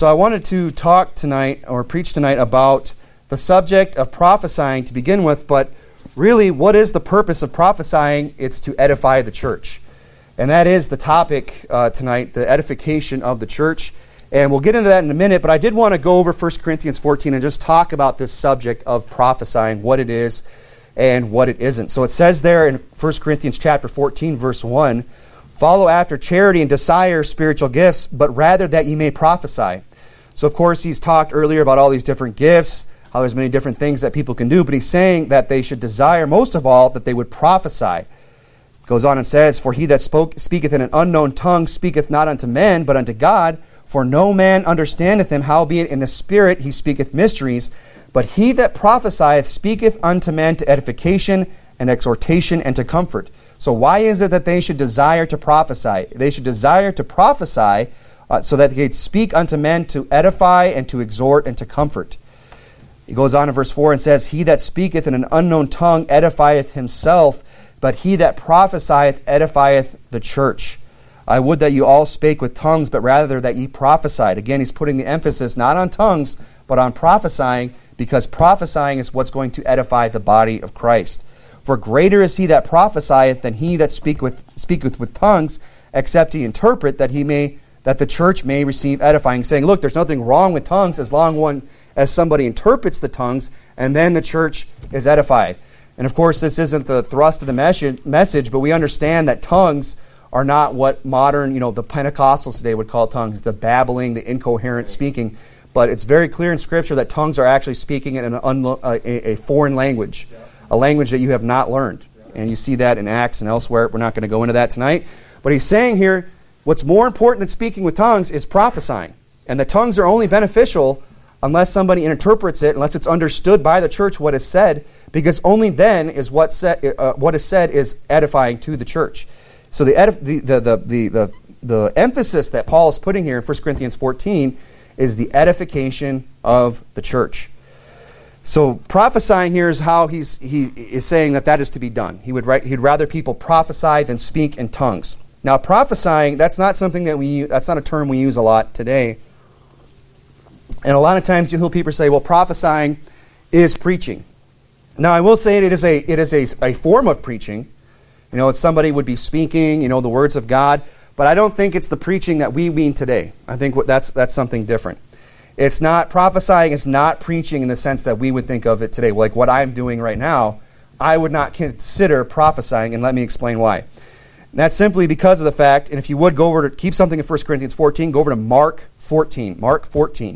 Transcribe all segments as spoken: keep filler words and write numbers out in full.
So I wanted to talk tonight, or preach tonight, about the subject of prophesying to begin with, but really, what is the purpose of prophesying? It's to edify the church. And that is the topic uh, tonight, the edification of the church. And we'll get into that in a minute, but I did want to go over First Corinthians fourteen and just talk about this subject of prophesying, what it is and what it isn't. So it says there in First Corinthians chapter fourteen, verse one, "Follow after charity and desire spiritual gifts, but rather that ye may prophesy." So of course he's talked earlier about all these different gifts, how there's many different things that people can do, but he's saying that they should desire most of all that they would prophesy. Goes on and says, "For he that spoke, speaketh in an unknown tongue speaketh not unto men, but unto God. For no man understandeth him, howbeit in the Spirit he speaketh mysteries. But he that prophesieth speaketh unto men to edification and exhortation and to comfort." So why is it that they should desire to prophesy? They should desire to prophesy uh, so that they could speak unto men to edify and to exhort and to comfort. He goes on in verse four and says, "He that speaketh in an unknown tongue edifieth himself, but he that prophesieth edifieth the church. I would that you all spake with tongues, but rather that ye prophesied." Again, he's putting the emphasis not on tongues, but on prophesying, because prophesying is what's going to edify the body of Christ. "For greater is he that prophesieth than he that speak with, speaketh with tongues, except he interpret, that he may that the church may receive edifying." Saying, look, there's nothing wrong with tongues as long one as somebody interprets the tongues, and then the church is edified. And of course, this isn't the thrust of the message, but we understand that tongues are not what modern, you know, the Pentecostals today would call tongues, the babbling, the incoherent speaking. But it's very clear in Scripture that tongues are actually speaking in an unlo- a, a foreign language, a language that you have not learned. And you see that in Acts and elsewhere. We're not going to go into that tonight. But he's saying here, what's more important than speaking with tongues is prophesying. And the tongues are only beneficial unless somebody interprets it, unless it's understood by the church what is said, because only then is what, said, uh, what is said is edifying to the church. So the, edif- the, the, the, the, the, the emphasis that Paul is putting here in First Corinthians fourteen is the edification of the church. So prophesying here is how he's, he is saying that that is to be done. He would write, he'd rather people prophesy than speak in tongues. Now prophesying, that's not something that we, that's not a term we use a lot today. And a lot of times you'll hear people say, well, prophesying is preaching. Now I will say it is a, it is a, a form of preaching. You know, it's somebody would be speaking, you know, the words of God. But I don't think it's the preaching that we mean today. I think what, that's that's something different. It's not, prophesying is not preaching in the sense that we would think of it today. Like what I'm doing right now, I would not consider prophesying, and let me explain why. And that's simply because of the fact, and if you would go over to, keep something in First Corinthians fourteen, go over to Mark fourteen. Mark fourteen.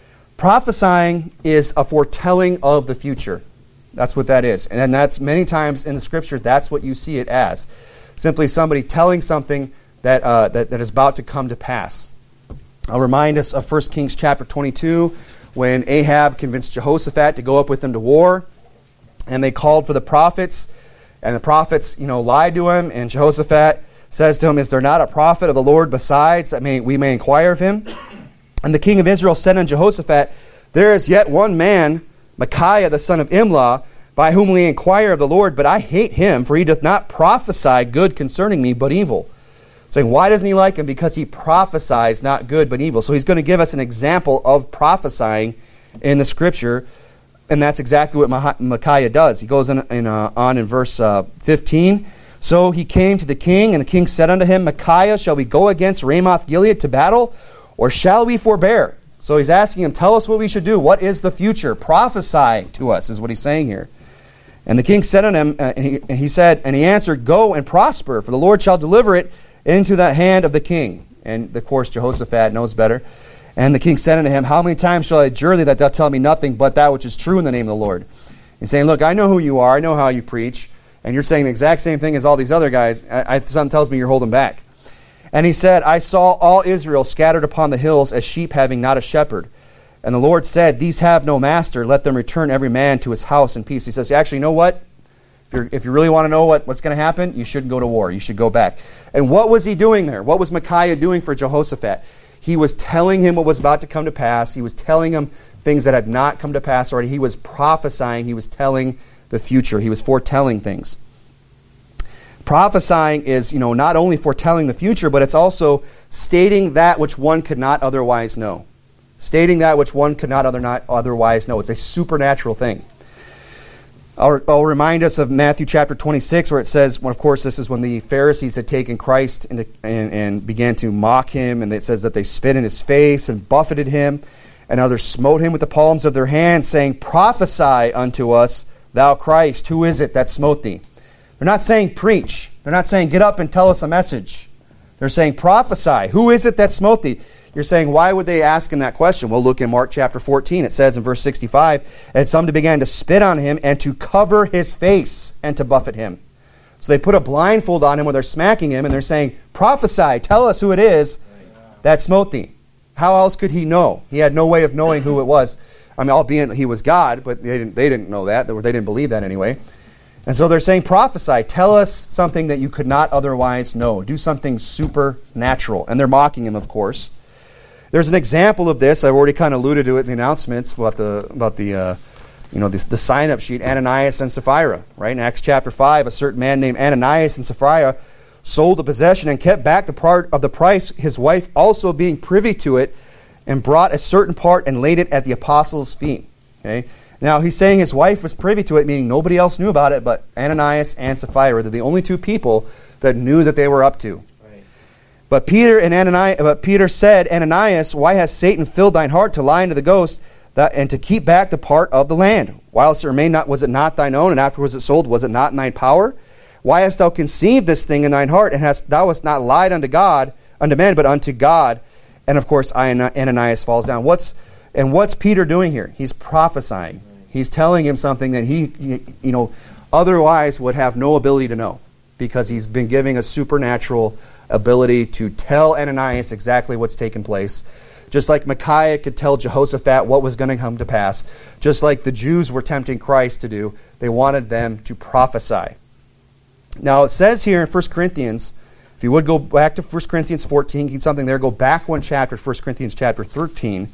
Prophesying is a foretelling of the future. That's what that is. And that's many times in the Scripture, that's what you see it as. Simply somebody telling something that, uh, that, that is about to come to pass. I'll remind us of First Kings chapter twenty-two, when Ahab convinced Jehoshaphat to go up with them to war, and they called for the prophets, and the prophets, you know, lied to him, and Jehoshaphat says to him, "Is there not a prophet of the Lord besides, that may, we may inquire of him?" And the king of Israel said unto Jehoshaphat, "There is yet one man, Micaiah the son of Imlah, by whom we inquire of the Lord, but I hate him, for he doth not prophesy good concerning me, but evil." Saying, why doesn't he like him? Because he prophesies not good, but evil. So he's going to give us an example of prophesying in the Scripture, and that's exactly what Micaiah does. He goes in, in, uh, on in verse uh, fifteen. "So he came to the king, and the king said unto him, Micaiah, shall we go against Ramoth Gilead to battle, or shall we forbear?" So he's asking him, tell us what we should do. What is the future? Prophesy to us, is what he's saying here. And the king said unto him, uh, and, he, and he said, and he answered, "Go and prosper, for the Lord shall deliver it into the hand of the king." And of course Jehoshaphat knows better. And the king said unto him, "How many times shall I adjure thee that thou tell me nothing but that which is true in the name of the Lord?" He's saying, look, I know who you are. I know how you preach. And you're saying the exact same thing as all these other guys. I, I, something tells me you're holding back. And he said, "I saw all Israel scattered upon the hills as sheep having not a shepherd. And the Lord said, These have no master. Let them return every man to his house in peace." He says, actually, you know what? If, you're, if you really want to know what, what's going to happen, you shouldn't go to war. You should go back. And what was he doing there? What was Micaiah doing for Jehoshaphat? He was telling him what was about to come to pass. He was telling him things that had not come to pass already. He was prophesying. He was telling the future. He was foretelling things. Prophesying is, you know, not only foretelling the future, but it's also stating that which one could not otherwise know. stating that which one could not, other not otherwise know. It's a supernatural thing. I'll, I'll remind us of Matthew chapter twenty-six, where it says, well, of course, this is when the Pharisees had taken Christ into, and, and began to mock him, and it says that they spit in his face and buffeted him, and others smote him with the palms of their hands, saying, prophesy unto us, thou Christ, who is it that smote thee? They're not saying preach. They're not saying get up and tell us a message. They're saying prophesy. Who is it that smote thee? You're saying, why would they ask him that question? Well, look in Mark chapter fourteen. It says in verse sixty-five, and some began to spit on him and to cover his face and to buffet him. So they put a blindfold on him when they're smacking him, and they're saying, prophesy, tell us who it is that smote thee. How else could he know? He had no way of knowing who it was. I mean, albeit he was God, but they didn't, they didn't know that. They didn't believe that anyway. And so they're saying, prophesy, tell us something that you could not otherwise know. Do something supernatural. And they're mocking him, of course. There's an example of this. I've already kind of alluded to it in the announcements about the about the uh, you know the, the sign-up sheet, Ananias and Sapphira. Right in Acts chapter five, a certain man named Ananias and Sapphira sold the possession and kept back the part of the price, his wife also being privy to it, and brought a certain part and laid it at the apostles' feet. Okay. Now he's saying his wife was privy to it, meaning nobody else knew about it, but Ananias and Sapphira. They're the only two people that knew that they were up to. But Peter and Ananias, but Peter said, Ananias, why has Satan filled thine heart to lie unto the ghost, that, and to keep back the part of the land? Whilst it remained not, was it not thine own, and afterwards it sold, was it not in thine power? Why hast thou conceived this thing in thine heart, and hast thou hast not lied unto God, unto men, but unto God? And of course, Ananias falls down. What's and what's Peter doing here? He's prophesying. He's telling him something that he, you know, otherwise would have no ability to know, because he's been giving a supernatural ability to tell Ananias exactly what's taken place. Just like Micaiah could tell Jehoshaphat what was going to come to pass. Just like the Jews were tempting Christ to do. They wanted them to prophesy. Now it says here in First Corinthians, if you would go back to First Corinthians fourteen, get something there, go back one chapter, First Corinthians chapter thirteen.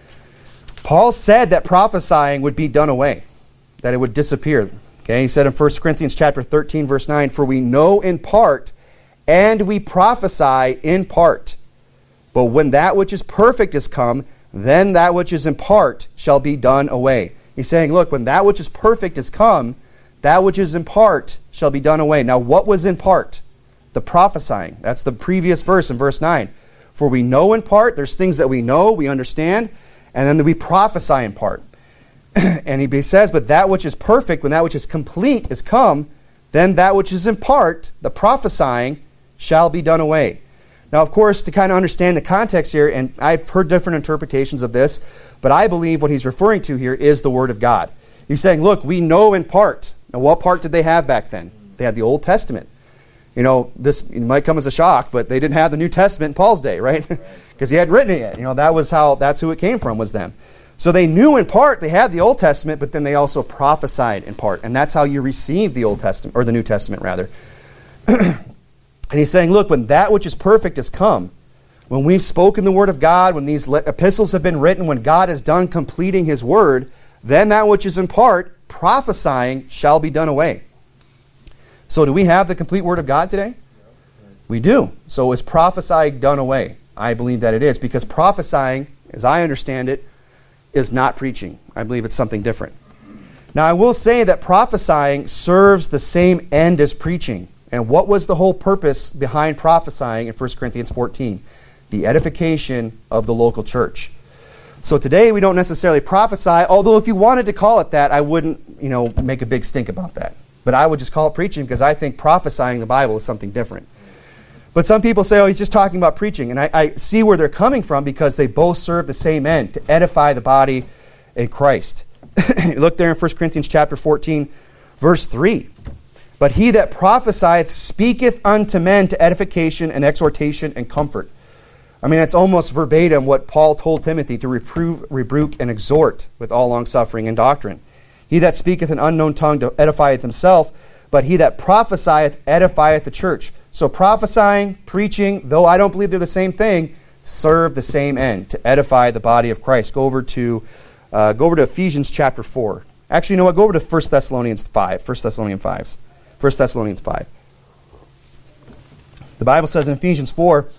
Paul said that prophesying would be done away, that it would disappear. Okay, he said in First Corinthians chapter thirteen, verse nine, for we know in part, and we prophesy in part. But when that which is perfect is come, then that which is in part shall be done away. He's saying, look, when that which is perfect is come, that which is in part shall be done away. Now, what was in part? The prophesying. That's the previous verse in verse nine. For we know in part, there's things that we know, we understand, and then we prophesy in part. And he says, but that which is perfect, when that which is complete is come, then that which is in part, the prophesying, shall be done away. Now, of course, to kind of understand the context here, and I've heard different interpretations of this, but I believe what he's referring to here is the Word of God. He's saying, look, we know in part. Now, what part did they have back then? They had the Old Testament. You know, this it might come as a shock, but they didn't have the New Testament in Paul's day, right? Because he hadn't written it yet. You know, that was how, that's who it came from, was them. So they knew in part, they had the Old Testament, but then they also prophesied in part. And that's how you receive the Old Testament, or the New Testament, rather. And he's saying, look, when that which is perfect has come, when we've spoken the Word of God, when these epistles have been written, when God is done completing His Word, then that which is in part, prophesying, shall be done away. So do we have the complete Word of God today? We do. So is prophesying done away? I believe that it is, because prophesying, as I understand it, is not preaching. I believe it's something different. Now, I will say that prophesying serves the same end as preaching. And what was the whole purpose behind prophesying in First Corinthians fourteen? The edification of the local church. So today we don't necessarily prophesy, although if you wanted to call it that, I wouldn't, you know, make a big stink about that. But I would just call it preaching, because I think prophesying the Bible is something different. But some people say, oh, he's just talking about preaching. And I, I see where they're coming from, because they both serve the same end, to edify the body in Christ. Look there in First Corinthians chapter fourteen, verse three. But he that prophesieth speaketh unto men to edification and exhortation and comfort. I mean, that's almost verbatim what Paul told Timothy, to reprove, rebuke, and exhort with all longsuffering and doctrine. He that speaketh an unknown tongue edifieth himself, but he that prophesieth edifieth the church. So prophesying, preaching, though I don't believe they're the same thing, serve the same end, to edify the body of Christ. Go over to uh, go over to Ephesians chapter four. Actually, you know what? Go over to First Thessalonians five. First Thessalonians five. First Thessalonians five. The Bible says in Ephesians four,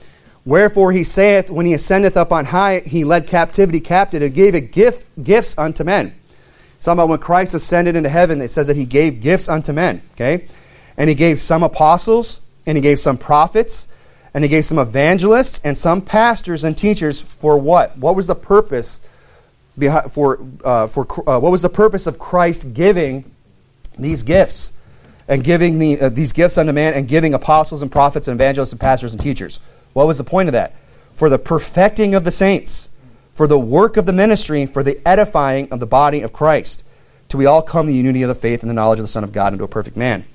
Wherefore he saith, when he ascendeth up on high, he led captivity captive and gave a gift, gifts unto men. It's talking about when Christ ascended into heaven, it says that he gave gifts unto men. Okay? And he gave some apostles, and he gave some prophets, and he gave some evangelists, and some pastors and teachers for what? What was the purpose behind, for uh, for uh, what was the purpose of Christ giving these gifts and giving the uh, these gifts unto man and giving apostles and prophets and evangelists and pastors and teachers? What was the point of that? For the perfecting of the saints, for the work of the ministry, for the edifying of the body of Christ, till we all come to the unity of the faith and the knowledge of the Son of God into a perfect man.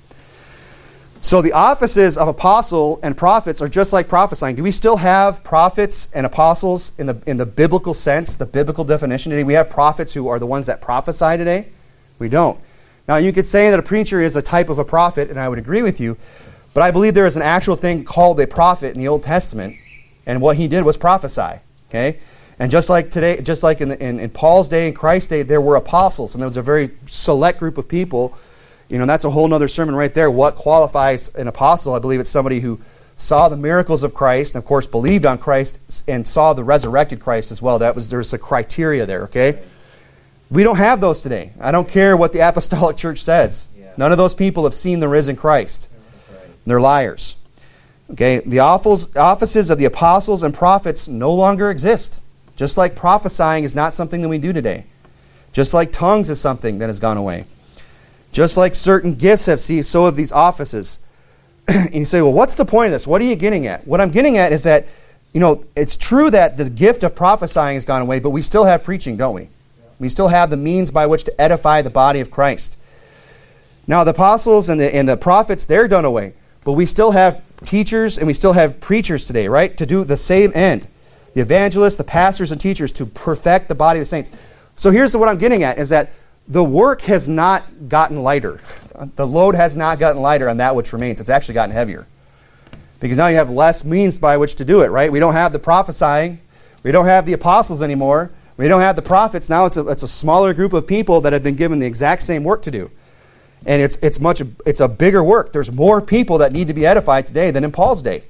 So the offices of apostle and prophets are just like prophesying. Do we still have prophets and apostles in the in the biblical sense, the biblical definition today? We have prophets who are the ones that prophesy today? We don't. Now, you could say that a preacher is a type of a prophet, and I would agree with you, but I believe there is an actual thing called a prophet in the Old Testament, and what he did was prophesy. Okay? And just like today, just like in, the, in, in Paul's day and Christ's day, there were apostles, and there was a very select group of people. You know, that's a whole other sermon right there. What qualifies an apostle? I believe it's somebody who saw the miracles of Christ, and of course believed on Christ, and saw the resurrected Christ as well. That was There's a criteria there, okay? We don't have those today. I don't care what the apostolic church says. Yeah. None of those people have seen the risen Christ. Right. They're liars. Okay, the offices of the apostles and prophets no longer exist. Just like prophesying is not something that we do today. Just like tongues is something that has gone away. Just like certain gifts have ceased, so have these offices. And you say, well, what's the point of this? What are you getting at? What I'm getting at is that, you know, it's true that the gift of prophesying has gone away, but we still have preaching, don't we? Yeah. We still have the means by which to edify the body of Christ. Now, the apostles and the, and the prophets, they're done away. But we still have teachers and we still have preachers today, right? To do the same end. The evangelists, the pastors, and teachers to perfect the body of the saints. So here's what I'm getting at, is that the work has not gotten lighter. The load has not gotten lighter on that which remains. It's actually gotten heavier. Because now you have less means by which to do it, right? We don't have the prophesying. We don't have the apostles anymore. We don't have the prophets. Now it's a, it's a smaller group of people that have been given the exact same work to do. And it's it's much it's a bigger work. There's more people that need to be edified today than in Paul's day.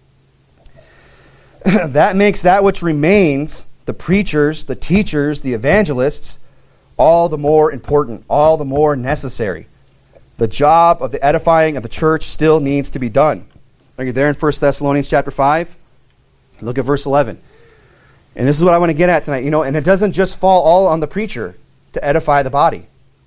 That makes that which remains, the preachers, the teachers, the evangelists, all the more important, all the more necessary. The job of the edifying of the church still needs to be done. Are you there in First Thessalonians chapter five? Look at verse eleven. And this is what I want to get at tonight. You know, and it doesn't just fall all on the preacher to edify the body.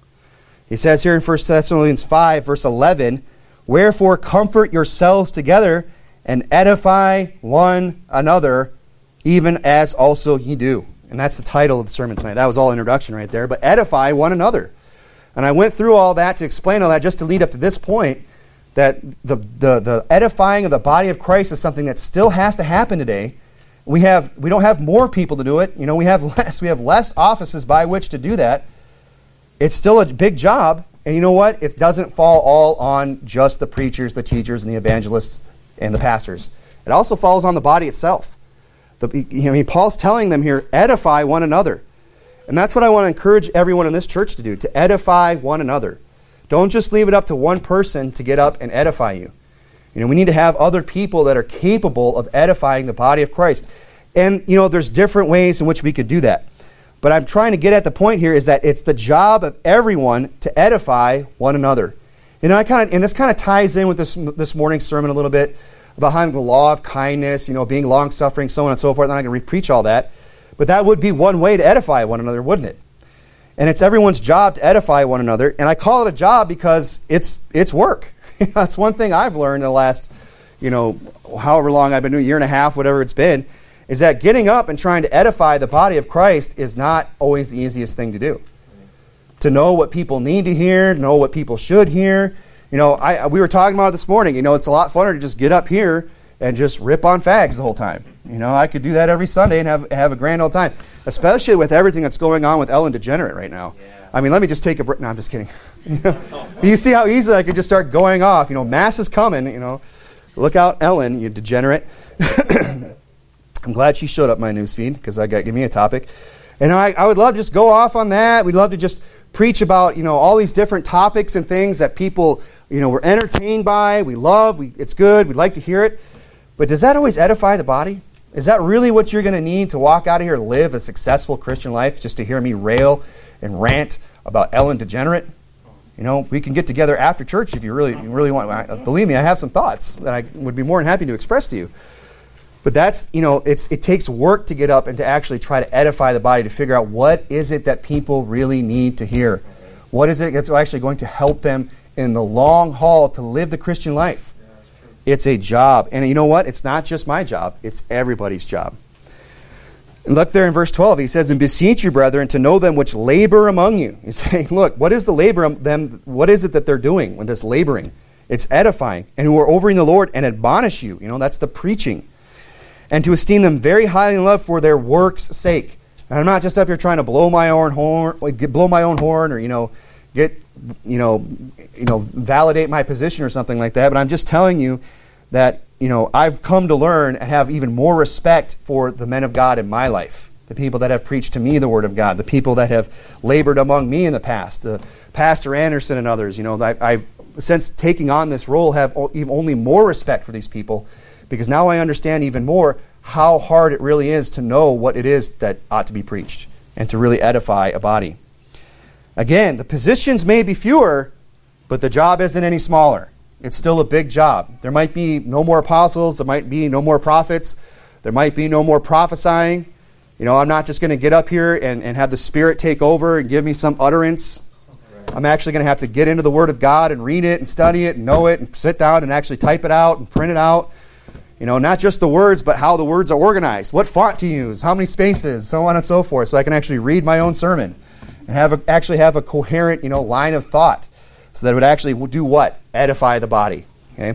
He says here in First Thessalonians five, verse eleven, wherefore comfort yourselves together and edify one another, even as also ye do. And that's the title of the sermon tonight. That was all introduction right there. But edify one another. And I went through all that to explain all that just to lead up to this point, that the, the, the edifying of the body of Christ is something that still has to happen today. We have we don't have more people to do it. You know, we have less. We have less offices by which to do that. It's still a big job. And you know what? It doesn't fall all on just the preachers, the teachers, and the evangelists, and the pastors. It also falls on the body itself. The, I mean, Paul's telling them here, edify one another. And that's what I want to encourage everyone in this church to do, to edify one another. Don't just leave it up to one person to get up and edify you. You know, we need to have other people that are capable of edifying the body of Christ. And, you know, there's different ways in which we could do that. But I'm trying to get at the point here is that it's the job of everyone to edify one another. You know, I kind of, and this kind of ties in with this this morning's sermon a little bit about having the law of kindness, you know, being long-suffering, so on and so forth. I'm not going to re-preach all that. But that would be one way to edify one another, wouldn't it? And it's everyone's job to edify one another. And I call it a job because it's it's work. That's one thing I've learned in the last, you know, however long I've been doing, a year and a half, whatever it's been, is that getting up and trying to edify the body of Christ is not always the easiest thing to do. To know what people need to hear, to know what people should hear. You know, I we were talking about it this morning. You know, it's a lot funner to just get up here and just rip on fags the whole time. You know, I could do that every Sunday and have have a grand old time, especially with everything that's going on with Ellen DeGenerate right now. Yeah. I mean, let me just take a break. No, I'm just kidding. You know, you see how easily I could just start going off. You know, mass is coming. You know, look out, Ellen, you degenerate. I'm glad she showed up my news feed because I got give me a topic, and I, I would love to just go off on that. We'd love to just preach about, you know, all these different topics and things that people, you know, we're entertained by. We love. We it's good. We'd like to hear it. But does that always edify the body? Is that really what you're going to need to walk out of here and live a successful Christian life, just to hear me rail and rant about Ellen DeGenerate? You know, we can get together after church if you really, you really want. Believe me, I have some thoughts that I would be more than happy to express to you. But that's, you know, it's it takes work to get up and to actually try to edify the body, to figure out what is it that people really need to hear. What is it that's actually going to help them in the long haul to live the Christian life? It's a job. And you know what? It's not just my job. It's everybody's job. And look there in verse twelve. He says, "And beseech you, brethren, to know them which labor among you." He's saying, look, what is the labor of them? What is it that they're doing when this laboring? It's edifying. "And who are over in the Lord, and admonish you." You know, that's the preaching. "And to esteem them very highly in love for their work's sake." And I'm not just up here trying to blow my own horn, blow my own horn, or you know, get you know, you know, validate my position or something like that. But I'm just telling you that you know I've come to learn and have even more respect for the men of God in my life, the people that have preached to me the Word of God, the people that have labored among me in the past, uh, Pastor Anderson and others. You know, I, I've since taking on this role have even only more respect for these people, because now I understand even more how hard it really is to know what it is that ought to be preached and to really edify a body. Again, the positions may be fewer, but the job isn't any smaller. It's still a big job. There might be no more apostles. There might be no more prophets. There might be no more prophesying. You know, I'm not just going to get up here and, and have the Spirit take over and give me some utterance. I'm actually going to have to get into the Word of God and read it and study it and know it and sit down and actually type it out and print it out. You know, not just the words, but how the words are organized, what font to use, how many spaces, so on and so forth, so I can actually read my own sermon and have a, actually have a coherent, you know, line of thought, so that it would actually do what? Edify the body. Okay,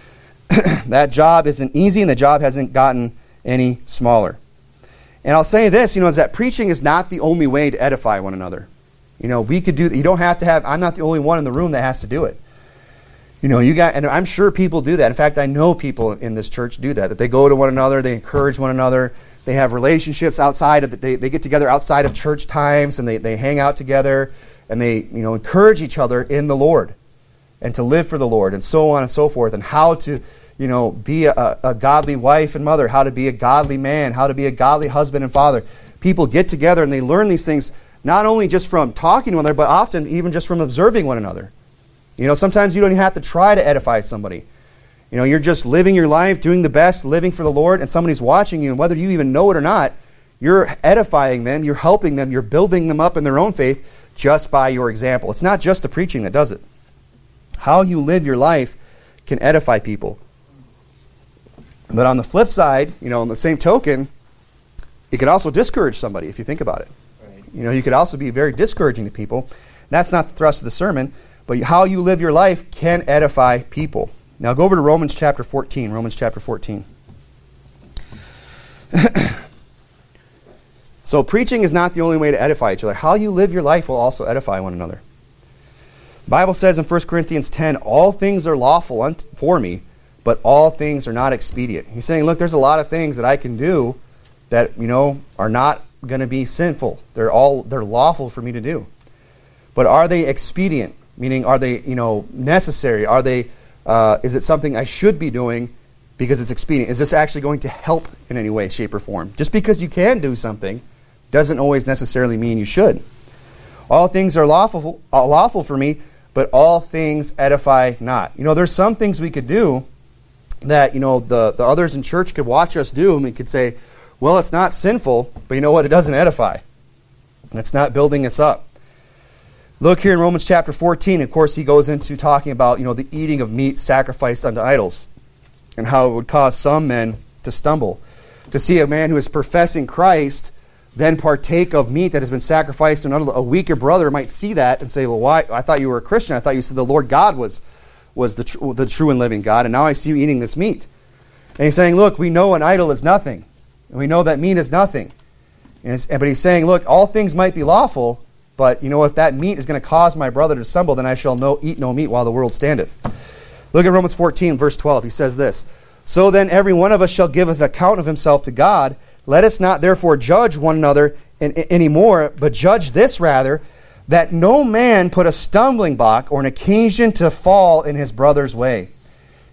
that job isn't easy, and the job hasn't gotten any smaller. And I'll say this, you know, is that preaching is not the only way to edify one another. You know, we could do. You don't have to have. I'm not the only one in the room that has to do it. You know, you got, and I'm sure people do that. In fact, I know people in this church do that, that they go to one another, they encourage one another, they have relationships outside of, the, they, they get together outside of church times, and they, they hang out together, and they, you know, encourage each other in the Lord, and to live for the Lord, and so on and so forth, and how to, you know, be a, a godly wife and mother, how to be a godly man, how to be a godly husband and father. People get together, and they learn these things, not only just from talking to one another, but often even just from observing one another. You know, sometimes you don't even have to try to edify somebody. You know, you're just living your life, doing the best, living for the Lord, and somebody's watching you, and whether you even know it or not, you're edifying them, you're helping them, you're building them up in their own faith just by your example. It's not just the preaching that does it. How you live your life can edify people. But on the flip side, you know, on the same token, it could also discourage somebody if you think about it. Right. You know, you could also be very discouraging to people. That's not the thrust of the sermon. But how you live your life can edify people. Now go over to Romans chapter fourteen. Romans chapter fourteen. So preaching is not the only way to edify each other. How you live your life will also edify one another. The Bible says in First Corinthians ten, "All things are lawful for me, but all things are not expedient." He's saying, look, there's a lot of things that I can do that, you know, are not going to be sinful. They're all they're lawful for me to do. But are they expedient? Meaning, are they, you know, necessary? Are they? Uh, is it something I should be doing because it's expedient? Is this actually going to help in any way, shape, or form? Just because you can do something doesn't always necessarily mean you should. All things are lawful, uh, lawful for me, but all things edify not. You know, there's some things we could do that, you know, the, the others in church could watch us do, and we could say, well, it's not sinful, but you know what? It doesn't edify. It's not building us up. Look here in Romans chapter fourteen. Of course, he goes into talking about, you know, the eating of meat sacrificed unto idols and how it would cause some men to stumble. To see a man who is professing Christ then partake of meat that has been sacrificed to another, a weaker brother might see that and say, well, why? I thought you were a Christian. I thought you said the Lord God was, was the, tr- the true and living God, and now I see you eating this meat. And he's saying, look, we know an idol is nothing, and we know that meat is nothing. And but he's saying, look, all things might be lawful, but, you know, if that meat is going to cause my brother to stumble, then I shall no, eat no meat while the world standeth. Look at Romans fourteen, verse twelve. He says this, "So then every one of us shall give us an account of himself to God. Let us not therefore judge one another in, in, anymore, but judge this rather, that no man put a stumbling block or an occasion to fall in his brother's way.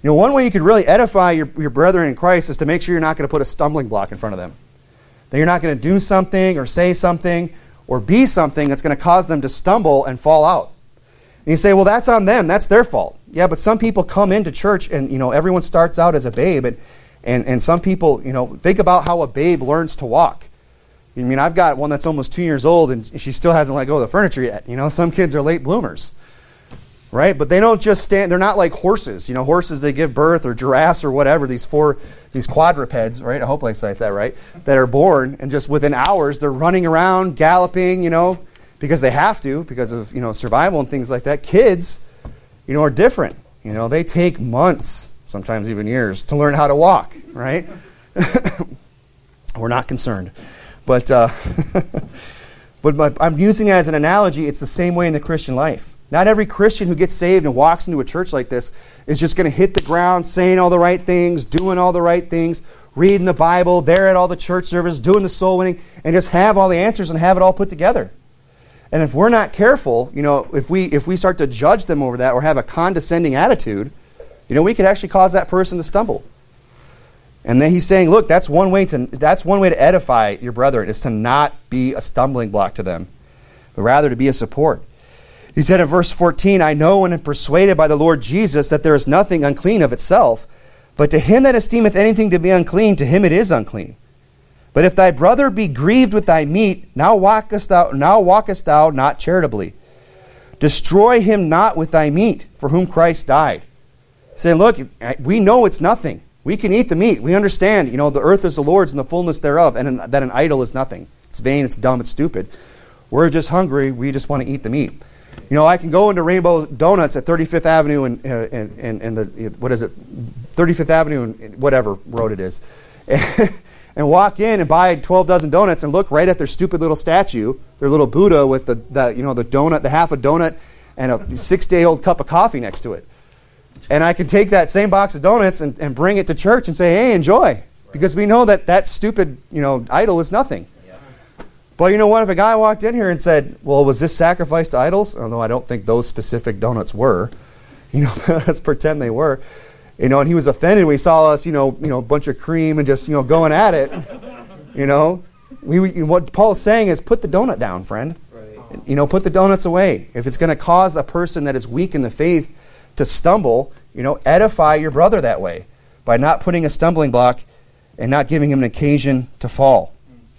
You know, one way you could really edify your, your brethren in Christ is to make sure you're not going to put a stumbling block in front of them. That you're not going to do something or say something or be something that's going to cause them to stumble and fall out. And you say, well, that's on them. That's their fault. Yeah, but some people come into church and, you know, everyone starts out as a babe. And, and, and some people, you know, think about how a babe learns to walk. I mean, I've got one that's almost two years old and she still hasn't let go of the furniture yet. You know, some kids are late bloomers, right? But they don't just stand, they're not like horses. You know, horses, they give birth, or giraffes or whatever, these four, these quadrupeds, right? I hope I say that right, that are born, and just within hours, they're running around, galloping, you know, because they have to, because of, you know, survival and things like that. Kids, you know, are different. You know, they take months, sometimes even years, to learn how to walk, right? We're not concerned. But uh, but my, I'm using it as an analogy. It's the same way in the Christian life. Not every Christian who gets saved and walks into a church like this is just going to hit the ground saying all the right things, doing all the right things, reading the Bible, there at all the church service, doing the soul winning, and just have all the answers and have it all put together. And if we're not careful, you know, if we if we start to judge them over that or have a condescending attitude, you know, we could actually cause that person to stumble. And then he's saying, look, that's one way to that's one way to edify your brethren, is to not be a stumbling block to them, but rather to be a support. He said in verse fourteen, I know and am persuaded by the Lord Jesus that there is nothing unclean of itself, but to him that esteemeth anything to be unclean, to him it is unclean. But if thy brother be grieved with thy meat, now walkest thou, now walkest thou not charitably. Destroy him not with thy meat, for whom Christ died. Saying, look, we know it's nothing. We can eat the meat. We understand, you know, the earth is the Lord's and the fullness thereof, and an, that an idol is nothing. It's vain, it's dumb, it's stupid. We're just hungry. We just want to eat the meat. You know, I can go into Rainbow Donuts at thirty-fifth Avenue and, uh, and, and, and the, what is it, thirty-fifth Avenue and whatever road it is, and walk in and buy twelve dozen donuts and look right at their stupid little statue, their little Buddha with the, the you know, the donut, the half a donut, and a six-day-old cup of coffee next to it. And I can take that same box of donuts and, and bring it to church and say, hey, enjoy. Because we know that that stupid, you know, idol is nothing. Yeah. But you know what? If a guy walked in here and said, well, was this sacrifice to idols? Although I don't think those specific donuts were. You know, let's pretend they were. You know, and he was offended when he saw us, you know, you know, a bunch of cream and just, you know, going at it. You know, we, we what Paul's saying is put the donut down, friend. Right. You know, put the donuts away. If it's going to cause a person that is weak in the faith to stumble, you know, edify your brother that way by not putting a stumbling block and not giving him an occasion to fall.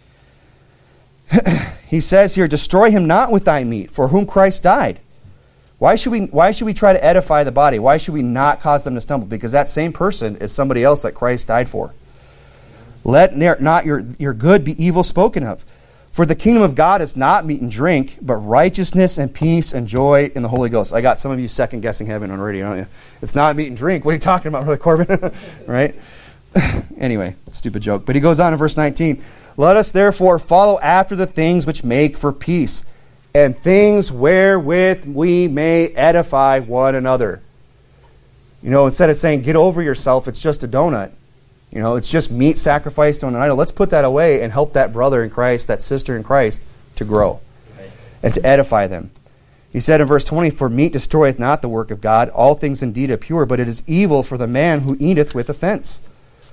He says here, destroy him not with thy meat, for whom Christ died. Why should we why should we try to edify the body? Why should we not cause them to stumble? Because that same person is somebody else that Christ died for. Let not your, your good be evil spoken of. For the kingdom of God is not meat and drink, but righteousness and peace and joy in the Holy Ghost. I got some of you second-guessing heaven already, don't you? It's not meat and drink. What are you talking about, Brother Corbin? Right? Anyway, stupid joke. But he goes on in verse nineteen. Let us therefore follow after the things which make for peace, and things wherewith we may edify one another. You know, instead of saying, get over yourself, it's just a donut. You know, it's just meat sacrificed on an idol. Let's put that away and help that brother in Christ, that sister in Christ, to grow and to edify them. He said in verse twenty, for meat destroyeth not the work of God. All things indeed are pure, but it is evil for the man who eateth with offense.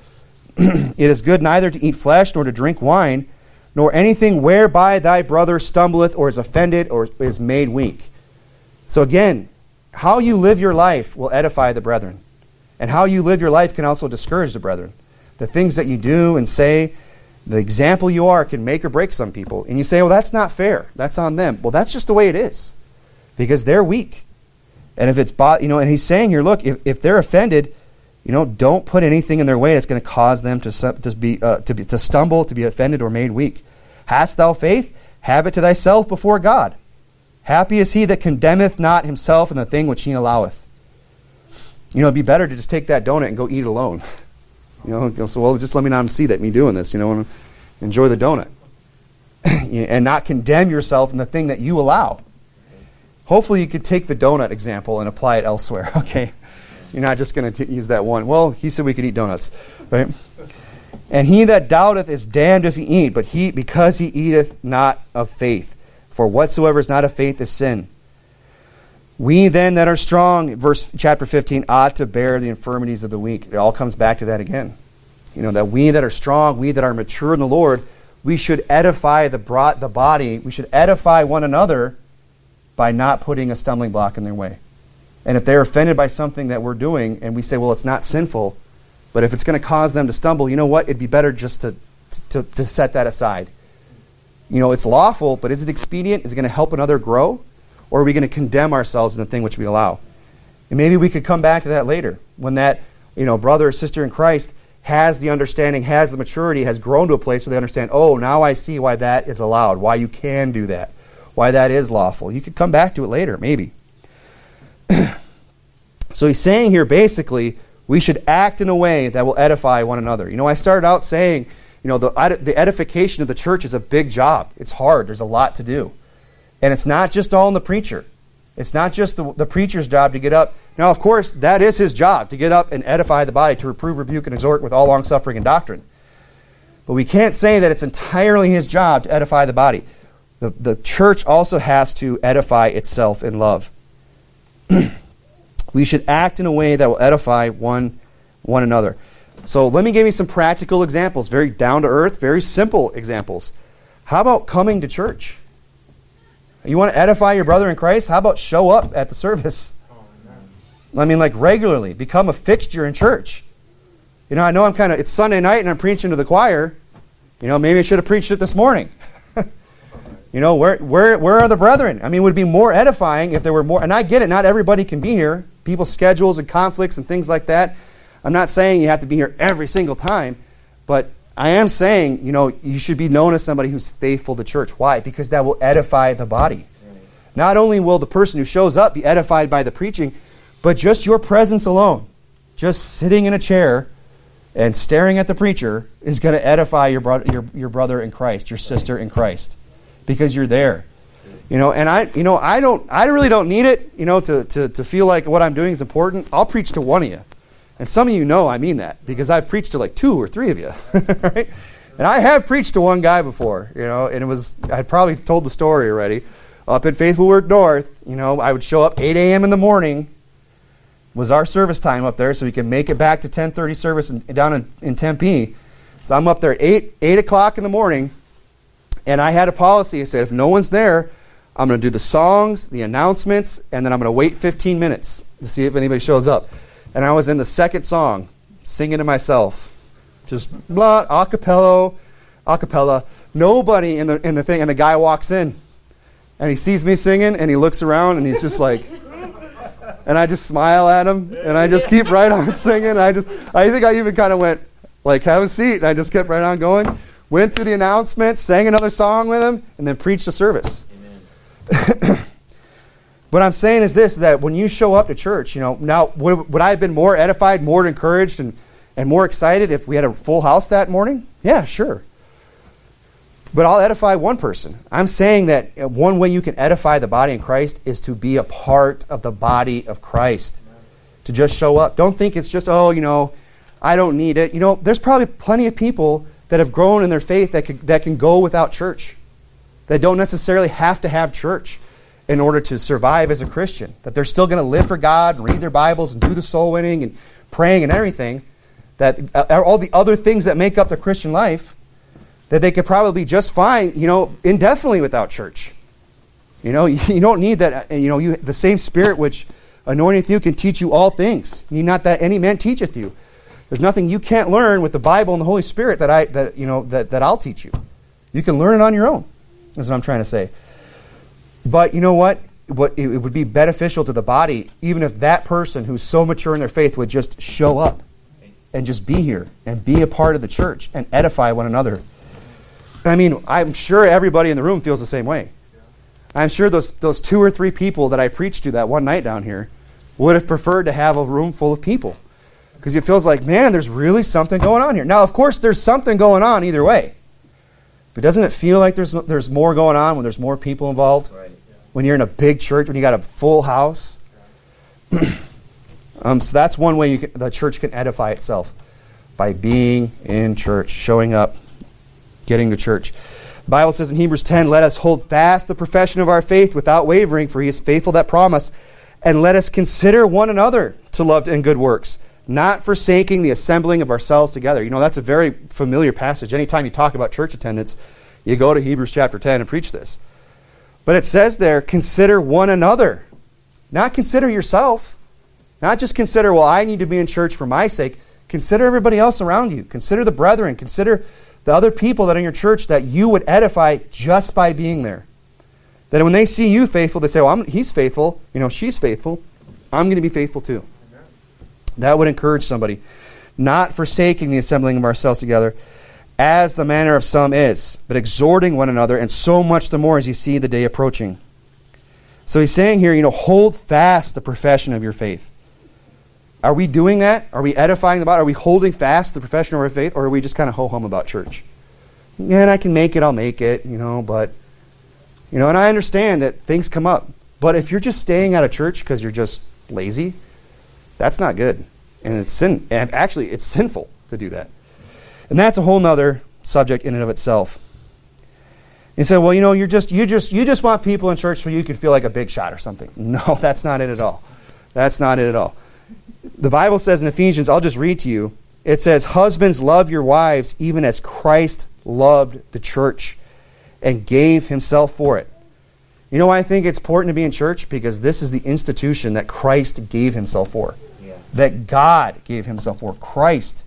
It is good neither to eat flesh nor to drink wine, nor anything whereby thy brother stumbleth or is offended or is made weak. So again, how you live your life will edify the brethren. And how you live your life can also discourage the brethren. The things that you do and say, the example you are can make or break some people. And you say, well, that's not fair. That's on them. Well, that's just the way it is. Because they're weak. And if it's, you know, and he's saying here, look, if, if they're offended, you know, don't put anything in their way that's going to cause them to, to, be, uh, to, be, to stumble, to be offended, or made weak. Hast thou faith? Have it to thyself before God. Happy is he that condemneth not himself in the thing which he alloweth. You know, it'd be better to just take that donut and go eat it alone. You know, so, well, just let me not see that, me doing this, you know, and enjoy the donut. And not condemn yourself in the thing that you allow. Hopefully you could take the donut example and apply it elsewhere, okay? You're not just going to use that one. Well, he said we could eat donuts, right? And he that doubteth is damned if he eat, but he because he eateth not of faith. For whatsoever is not of faith is sin. We then that are strong, verse chapter fifteen, ought to bear the infirmities of the weak. It all comes back to that again. You know, that we that are strong, we that are mature in the Lord, we should edify the brought the body. We should edify one another by not putting a stumbling block in their way. And if they're offended by something that we're doing, and we say, well, it's not sinful, but if it's going to cause them to stumble, you know what? It'd be better just to to, to set that aside. You know, it's lawful, but is it expedient? Is it going to help another grow? Or are we going to condemn ourselves in the thing which we allow? And maybe we could come back to that later, when that, you know, brother or sister in Christ has the understanding, has the maturity, has grown to a place where they understand, oh, now I see why that is allowed, why you can do that, why that is lawful. You could come back to it later, maybe. So he's saying here, basically, we should act in a way that will edify one another. You know, I started out saying, you know, the, the edification of the church is a big job. It's hard. There's a lot to do. And it's not just all in the preacher. It's not just the, the preacher's job to get up. Now, of course, that is his job, to get up and edify the body, to reprove, rebuke, and exhort with all longsuffering and doctrine. But we can't say that it's entirely his job to edify the body. The, the church also has to edify itself in love. We should act in a way that will edify one, one another. So let me give you some practical examples, very down-to-earth, very simple examples. How about coming to church? You want to edify your brother in Christ? How about show up at the service? I mean, like regularly. Become a fixture in church. You know, I know I'm kind of, it's Sunday night and I'm preaching to the choir. You know, maybe I should have preached it this morning. You know, where where where are the brethren? I mean, it would be more edifying if there were more. And I get it, not everybody can be here. People's schedules and conflicts and things like that. I'm not saying you have to be here every single time. But I am saying, you know, you should be known as somebody who's faithful to church. Why? Because that will edify the body. Right. Not only will the person who shows up be edified by the preaching, but just your presence alone, just sitting in a chair and staring at the preacher is going to edify your brother, your, your brother in Christ, your sister in Christ, because you're there. You know, and I, you know, I don't, I really don't need it, you know, to, to, to feel like what I'm doing is important. I'll preach to one of you. And some of you know I mean that, because I've preached to like two or three of you, right? And I have preached to one guy before, you know, and it was, I probably told the story already. Up at Faithful Word North, you know, I would show up eight a.m. in the morning, was our service time up there, so we can make it back to ten thirty service in, down in, in Tempe. So I'm up there at eight, eight o'clock in the morning, and I had a policy. I said, if no one's there, I'm going to do the songs, the announcements, and then I'm going to wait fifteen minutes to see if anybody shows up. And I was in the second song, singing to myself, just blah, a cappella, a cappella. Nobody in the in the thing, and the guy walks in, and he sees me singing, and he looks around, and he's just like, and I just smile at him, and I just keep right on singing. I just, I think I even kind of went, like, have a seat, and I just kept right on going. Went through the announcements, sang another song with him, and then preached the service. Amen. What I'm saying is this, that when you show up to church, you know, now, would, would I have been more edified, more encouraged, and, and more excited if we had a full house that morning? Yeah, sure. But I'll edify one person. I'm saying that one way you can edify the body in Christ is to be a part of the body of Christ. To just show up. Don't think it's just, oh, you know, I don't need it. You know, there's probably plenty of people that have grown in their faith that can, that can go without church. That don't necessarily have to have church in order to survive as a Christian. That they're still going to live for God and read their Bibles and do the soul winning and praying and everything. That uh, all the other things that make up the Christian life, that they could probably be just fine, you know, indefinitely without church. You know, you don't need that, you know, you the same Spirit which anointeth you can teach you all things. You need not that any man teacheth you. There's nothing you can't learn with the Bible and the Holy Spirit that I that you know that, that I'll teach you. You can learn it on your own. That's what I'm trying to say. But you know what? What it would be beneficial to the body, even if that person who's so mature in their faith would just show up and just be here and be a part of the church and edify one another. I mean, I'm sure everybody in the room feels the same way. I'm sure those those two or three people that I preached to that one night down here would have preferred to have a room full of people. Because it feels like, man, there's really something going on here. Now, of course, there's something going on either way. But doesn't it feel like there's there's more going on when there's more people involved? Right. Yeah. When you're in a big church, when you got a full house? um, so that's one way you can, the church can edify itself. By being in church, showing up, getting to church. The Bible says in Hebrews ten, let us hold fast the profession of our faith without wavering, for he is faithful that promise. And let us consider one another to love and good works, not forsaking the assembling of ourselves together. You know, that's a very familiar passage. Anytime you talk about church attendance, you go to Hebrews chapter ten and preach this. But it says there, consider one another. Not consider yourself. Not just consider, well, I need to be in church for my sake. Consider everybody else around you. Consider the brethren. Consider the other people that are in your church that you would edify just by being there. That when they see you faithful, they say, well, I'm, he's faithful. You know, she's faithful. I'm going to be faithful too. Amen. That would encourage somebody. Not forsaking the assembling of ourselves together, as the manner of some is, but exhorting one another, and so much the more as you see the day approaching. So he's saying here, you know, hold fast the profession of your faith. Are we doing that? Are we edifying the body? Are we holding fast the profession of our faith? Or are we just kind of ho-hum about church? Yeah, and I can make it, I'll make it, you know, but... You know, and I understand that things come up. But if you're just staying out of church because you're just lazy, that's not good. And it's sin. And actually, it's sinful to do that. And that's a whole nother subject in and of itself. You say, well, you know, you're just you just you just want people in church so you can feel like a big shot or something. No, that's not it at all. That's not it at all. The Bible says in Ephesians, I'll just read to you. It says, husbands, love your wives even as Christ loved the church and gave himself for it. You know why I think it's important to be in church? Because this is the institution that Christ gave himself for. Yeah. That God gave himself for. Christ.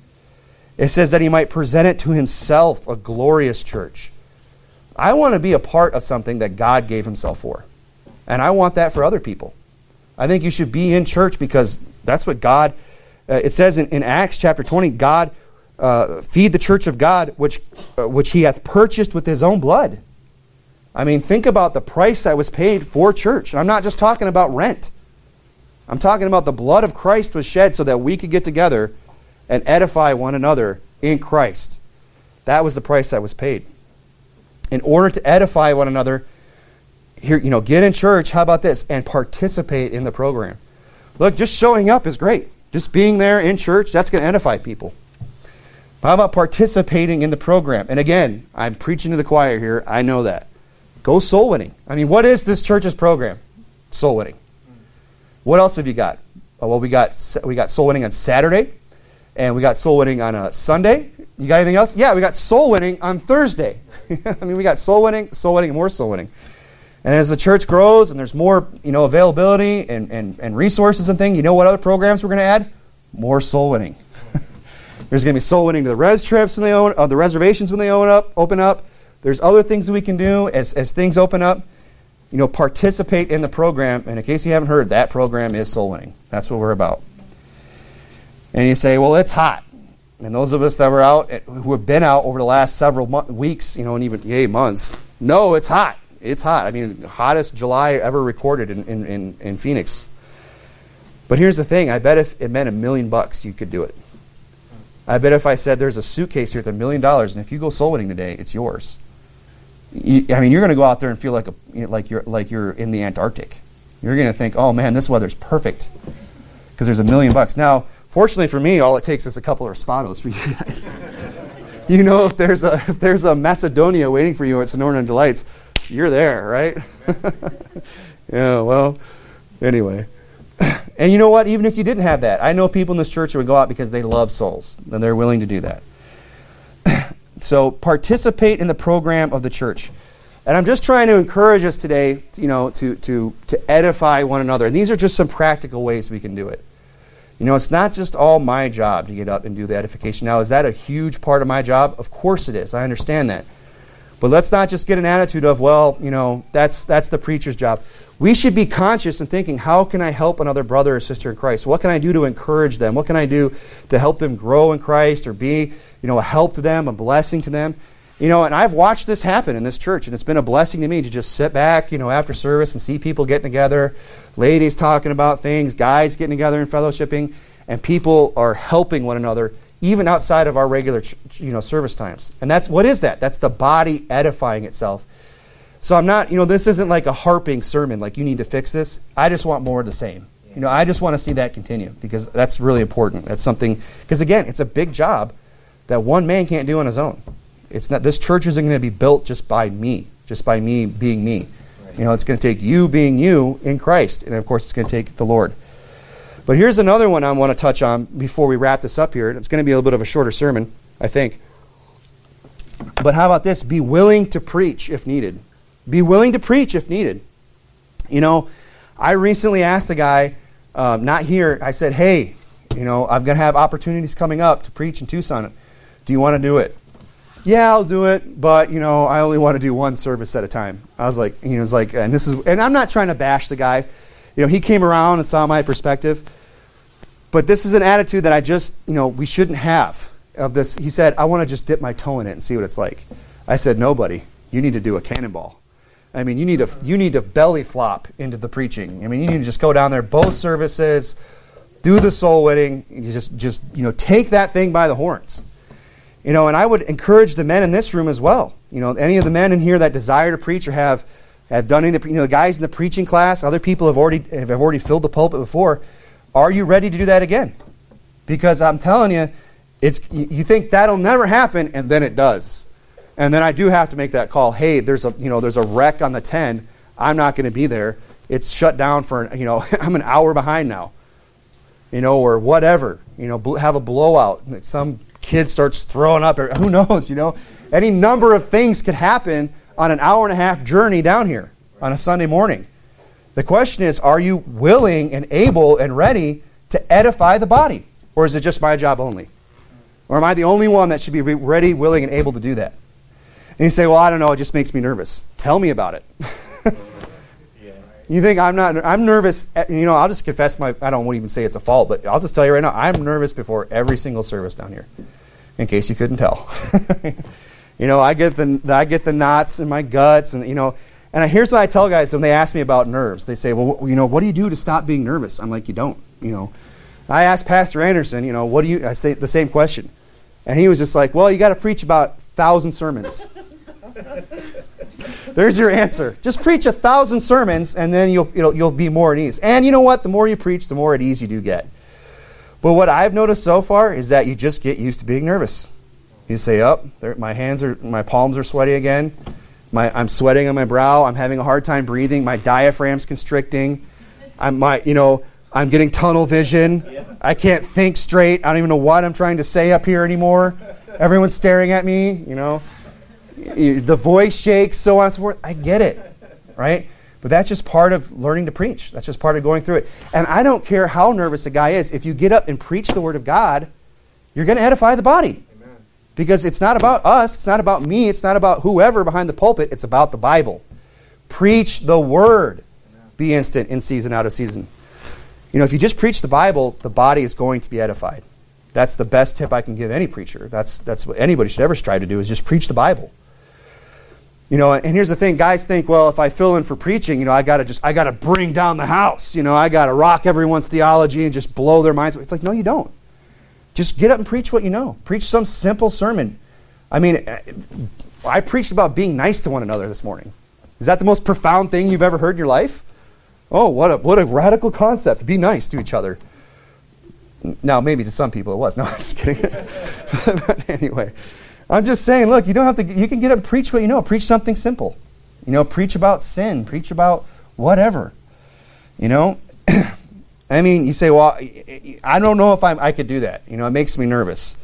It says that he might present it to himself, a glorious church. I want to be a part of something that God gave himself for. And I want that for other people. I think you should be in church because that's what God... Uh, it says in, in Acts chapter twenty, God... Uh, feed the church of God, which uh, which he hath purchased with his own blood. I mean, think about the price that was paid for church. And I'm not just talking about rent. I'm talking about the blood of Christ was shed so that we could get together and edify one another in Christ. That was the price that was paid. In order to edify one another, here, you know, get in church, how about this, and participate in the program. Look, just showing up is great. Just being there in church, that's going to edify people. How about participating in the program? And again, I'm preaching to the choir here. I know that. Go soul winning. I mean, what is this church's program? Soul winning. What else have you got? Oh, well, we got we got soul winning on Saturday, and we got soul winning on a Sunday. You got anything else? Yeah, we got soul winning on Thursday. I mean, we got soul winning, soul winning, and more soul winning. And as the church grows and there's more, you know, availability and, and, and resources and things, you know what other programs we're going to add? More soul winning. There's going to be soul winning to the res trips when they own, uh, the reservations when they own up, open up. There's other things that we can do as, as things open up. You know, participate in the program. And in case you haven't heard, that program is soul winning. That's what we're about. And you say, well, it's hot. And those of us that were out, who have been out over the last several mo- weeks, you know, and even yay, months, no, it's hot. It's hot. I mean, hottest July ever recorded in, in, in, in Phoenix. But here's the thing. I bet if it meant a million bucks, you could do it. I bet if I said there's a suitcase here with a million dollars, and if you go soul winning today, it's yours. You, I mean, you're going to go out there and feel like a, you know, like you're like you're in the Antarctic. You're going to think, oh man, this weather's perfect because there's a million bucks. Now, fortunately for me, all it takes is a couple of Raspados for you guys. You know, if there's a if there's a Macedonia waiting for you at Sonoran Delights, you're there, right? Yeah. Well, anyway. And you know what? Even if you didn't have that, I know people in this church who would go out because they love souls, and they're willing to do that. So participate in the program of the church. And I'm just trying to encourage us today, you know, to, to, to edify one another. And these are just some practical ways we can do it. You know, it's not just all my job to get up and do the edification. Now, is that a huge part of my job? Of course it is. I understand that. But let's not just get an attitude of, well, you know, that's that's the preacher's job. We should be conscious and thinking, how can I help another brother or sister in Christ? What can I do to encourage them? What can I do to help them grow in Christ or be, you know, a help to them, a blessing to them? You know, and I've watched this happen in this church, and it's been a blessing to me to just sit back, you know, after service and see people getting together, ladies talking about things, guys getting together and fellowshipping, and people are helping one another even outside of our regular, you know, service times. And that's, what is that? That's the body edifying itself. So I'm not, you know, this isn't like a harping sermon, like you need to fix this. I just want more of the same. You know, I just want to see that continue because that's really important. That's something, because again, it's a big job that one man can't do on his own. It's not, this church isn't going to be built just by me, just by me being me. Right. You know, it's going to take you being you in Christ. And, of course, it's going to take the Lord. But here's another one I want to touch on before we wrap this up here. It's going to be a little bit of a shorter sermon, I think. But how about this? Be willing to preach if needed. Be willing to preach if needed. You know, I recently asked a guy, um, not here, I said, hey, you know, I'm going to have opportunities coming up to preach in Tucson. Do you want to do it? Yeah, I'll do it, but, you know, I only want to do one service at a time. I was like, he was like, and this is, and I'm not trying to bash the guy. You know, he came around and saw my perspective. But this is an attitude that I just, you know, we shouldn't have of this. He said, I want to just dip my toe in it and see what it's like. I said, no, buddy, you need to do a cannonball. I mean, you need to, you need to belly flop into the preaching. I mean, you need to just go down there, both services, do the soul winning, you just, just, you know, take that thing by the horns. You know, and I would encourage the men in this room as well. You know, any of the men in here that desire to preach or have have done any, you know, the guys in the preaching class, other people have already have already filled the pulpit before. Are you ready to do that again? Because I'm telling you, it's you think that'll never happen, and then it does. And then I do have to make that call. Hey, there's a you know there's a wreck on the ten. I'm not going to be there. It's shut down for you know I'm an hour behind now. You know, or whatever. You know, have a blowout. Some kid starts throwing up. Or who knows? You know, any number of things could happen on an hour and a half journey down here on a Sunday morning. The question is, are you willing and able and ready to edify the body? Or is it just my job only? Or am I the only one that should be ready, willing, and able to do that? And you say, well, I don't know, it just makes me nervous. Tell me about it. You think I'm not, I'm nervous, you know, I'll just confess my, I don't even say it's a fault, but I'll just tell you right now, I'm nervous before every single service down here, in case you couldn't tell. You know, I get the I get the knots in my guts, and, you know, and here's what I tell guys when they ask me about nerves. They say, well, you know, what do you do to stop being nervous? I'm like, you don't, you know. I asked Pastor Anderson, you know, what do you, I say the same question. And he was just like, well, you got to preach about a thousand sermons. There's your answer. Just preach a thousand sermons, and then you'll, you'll you'll be more at ease. And you know what? The more you preach, the more at ease you do get. But what I've noticed so far is that you just get used to being nervous. You say, "Up, oh, my hands are, my palms are sweaty again. My I'm sweating on my brow. I'm having a hard time breathing. My diaphragm's constricting. I'm my you know I'm getting tunnel vision. I can't think straight. I don't even know what I'm trying to say up here anymore. Everyone's staring at me. You know." The voice shakes, so on and so forth. I get it, right? But that's just part of learning to preach. That's just part of going through it. And I don't care how nervous a guy is. If you get up and preach the Word of God, you're going to edify the body. Amen. Because it's not about us. It's not about me. It's not about whoever behind the pulpit. It's about the Bible. Preach the Word. Amen. Be instant, in season, out of season. You know, if you just preach the Bible, the body is going to be edified. That's the best tip I can give any preacher. That's that's what anybody should ever strive to do, is just preach the Bible. You know, and here's the thing, guys think, well, if I fill in for preaching, you know, I gotta just I gotta bring down the house. You know, I gotta rock everyone's theology and just blow their minds. It's like, no, you don't. Just get up and preach what you know. Preach some simple sermon. I mean, I preached about being nice to one another this morning. Is that the most profound thing you've ever heard in your life? Oh, what a what a radical concept. Be nice to each other. Now, maybe to some people it was. No, I'm just kidding. But anyway, I'm just saying, look, you don't have to, you can get up and preach what you know. Preach something simple. You know, preach about sin. Preach about whatever. You know? I mean, you say, well, I don't know if I'm, I could do that. You know, it makes me nervous.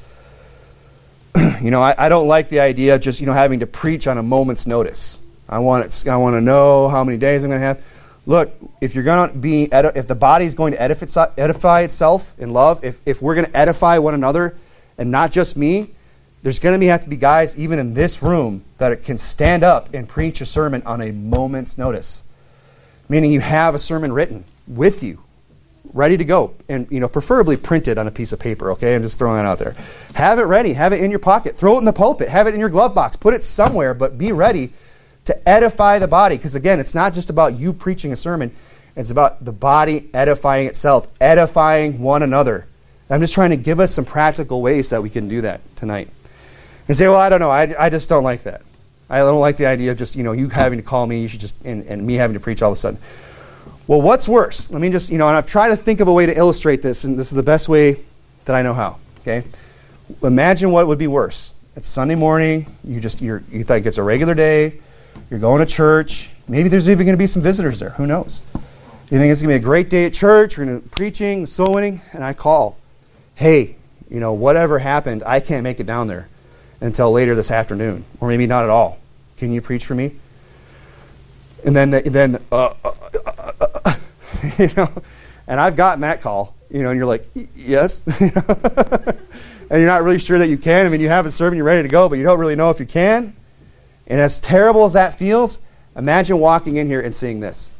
You know, I, I don't like the idea of just, you know, having to preach on a moment's notice. I want it, I want to know how many days I'm going to have. Look, if you're going to be, if the body is going to edify, edify itself in love, if, if we're going to edify one another and not just me, there's going to be, have to be guys, even in this room, that can stand up and preach a sermon on a moment's notice. Meaning you have a sermon written with you, ready to go, and you know, preferably printed on a piece of paper, okay? I'm just throwing that out there. Have it ready. Have it in your pocket. Throw it in the pulpit. Have it in your glove box. Put it somewhere, but be ready to edify the body. Because again, it's not just about you preaching a sermon. It's about the body edifying itself, edifying one another. And I'm just trying to give us some practical ways that we can do that tonight. And say, well, I don't know. I, I just don't like that. I don't like the idea of just, you know, you having to call me, you should just, and, and me having to preach all of a sudden. Well, what's worse? Let me just, you know, and I've tried to think of a way to illustrate this, and this is the best way that I know how, okay? Imagine what would be worse. It's Sunday morning, you just, you're, you think it's a regular day, you're going to church, Maybe there's even going to be some visitors there. Who knows? You think it's going to be a great day at church, we're going to preaching, soul winning, and I call, hey, you know, whatever happened, I can't make it down there until later this afternoon, or maybe not at all. Can you preach for me? And then, then, uh, uh, uh, uh, you know, and I've gotten that call, you know, and you're like, yes, and you're not really sure that you can. I mean, you have a sermon, you're ready to go, but you don't really know if you can. And as terrible as that feels, imagine walking in here and seeing this.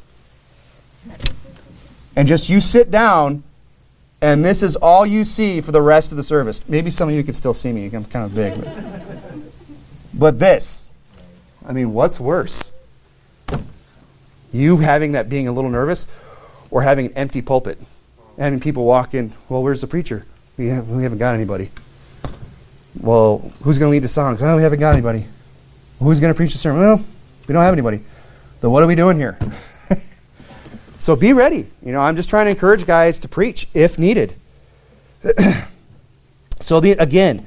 And just you sit down, and this is all you see for the rest of the service. Maybe some of you can still see me. I'm kind of big. But, but this, I mean, what's worse? You having that being a little nervous, or having an empty pulpit? Having people walk in, well, where's the preacher? We, have, we haven't got anybody. Well, who's going to lead the songs? Oh, we haven't got anybody. Who's going to preach the sermon? Well, we don't have anybody. Then what are we doing here? So be ready. You know, I'm just trying to encourage guys to preach if needed. So the, again,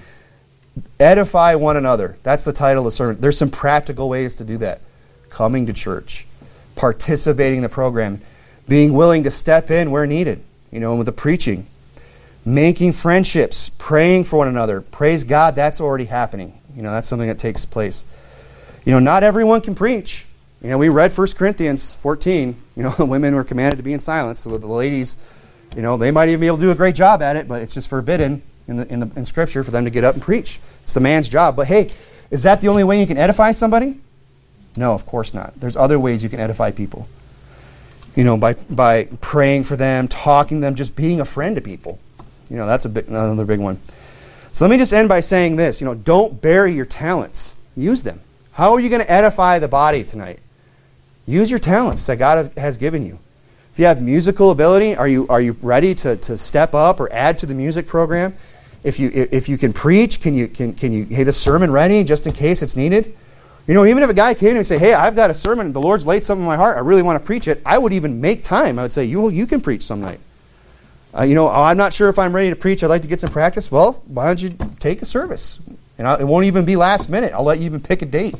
edify one another. That's the title of the sermon. There's some practical ways to do that. Coming to church, participating in the program, being willing to step in where needed, you know, with the preaching, making friendships, praying for one another. Praise God, that's already happening. You know, that's something that takes place. You know, not everyone can preach. You know, we read First Corinthians fourteen. You know, the women were commanded to be in silence. So the ladies, you know, they might even be able to do a great job at it, but it's just forbidden in the, in the in Scripture for them to get up and preach. It's the man's job. But hey, is that the only way you can edify somebody? No, of course not. There's other ways you can edify people. You know, by by praying for them, talking to them, just being a friend to people. You know, that's a big, another big one. So let me just end by saying this. You know, don't bury your talents. Use them. How are you going to edify the body tonight? Use your talents that God has given you. If you have musical ability, are you are you ready to, to step up or add to the music program? If you if you can preach, can you can can you get a sermon ready just in case it's needed? You know, even if a guy came to me and say, "Hey, I've got a sermon. The Lord's laid something in my heart. I really want to preach it." I would even make time. I would say, "You you can preach some night." Uh, you know, oh, I'm not sure if I'm ready to preach. I'd like to get some practice. Well, why don't you take a service? And I'll, it won't even be last minute. I'll let you even pick a date.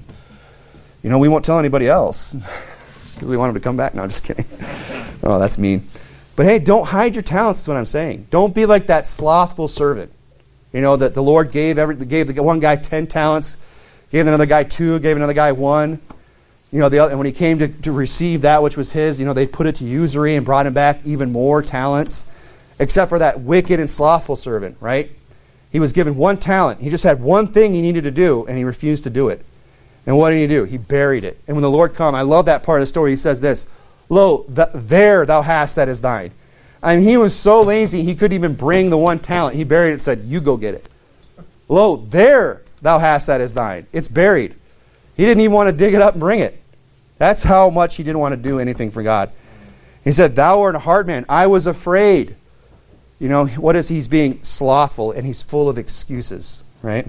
You know, we won't tell anybody else because we want them to come back. No, I'm just kidding. Oh, that's mean. But hey, don't hide your talents is what I'm saying. Don't be like that slothful servant. You know, that the Lord gave every gave the one guy ten talents, gave another guy two, gave another guy one. You know, the other, and when he came to, to receive that which was his, you know, they put it to usury and brought him back even more talents. Except for that wicked and slothful servant, right? He was given one talent. He just had one thing he needed to do, and he refused to do it. And what did he do? He buried it. And when the Lord come, I love that part of the story. He says this, "Lo, the, there thou hast that is thine." I mean, he was so lazy, he couldn't even bring the one talent. He buried it and said, "You go get it." "Lo, there thou hast that is thine." It's buried. He didn't even want to dig it up and bring it. That's how much he didn't want to do anything for God. He said, "Thou art a hard man. I was afraid." You know, what is he's being slothful and he's full of excuses, right?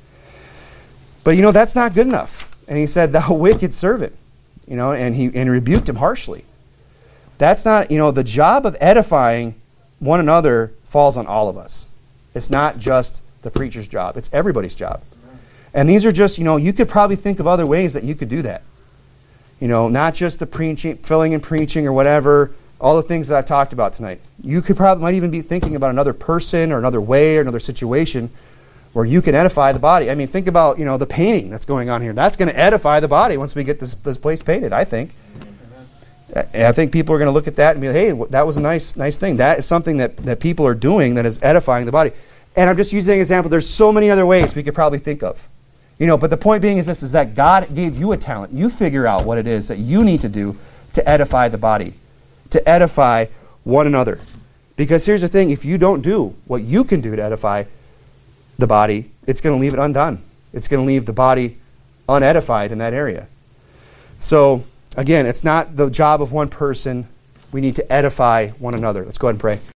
But you know, that's not good enough. And he said, "Thou wicked servant," you know, and he and rebuked him harshly. That's not, you know, the job of edifying one another falls on all of us. It's not just the preacher's job. It's everybody's job. And these are just, you know, you could probably think of other ways that you could do that. You know, not just the preaching, filling and preaching or whatever, all the things that I've talked about tonight. You could probably might even be thinking about another person or another way or another situation where you can edify the body. I mean, think about, you know, the painting that's going on here. That's going to edify the body once we get this, this place painted, I think. And I think people are going to look at that and be like, "Hey, that was a nice nice thing." That is something that, that people are doing that is edifying the body. And I'm just using an example. There's so many other ways we could probably think of. You know, but the point being is this, is that God gave you a talent. You figure out what it is that you need to do to edify the body, to edify one another. Because here's the thing, if you don't do what you can do to edify the body, it's going to leave it undone. It's going to leave the body unedified in that area. So, again, it's not the job of one person. We need to edify one another. Let's go ahead and pray.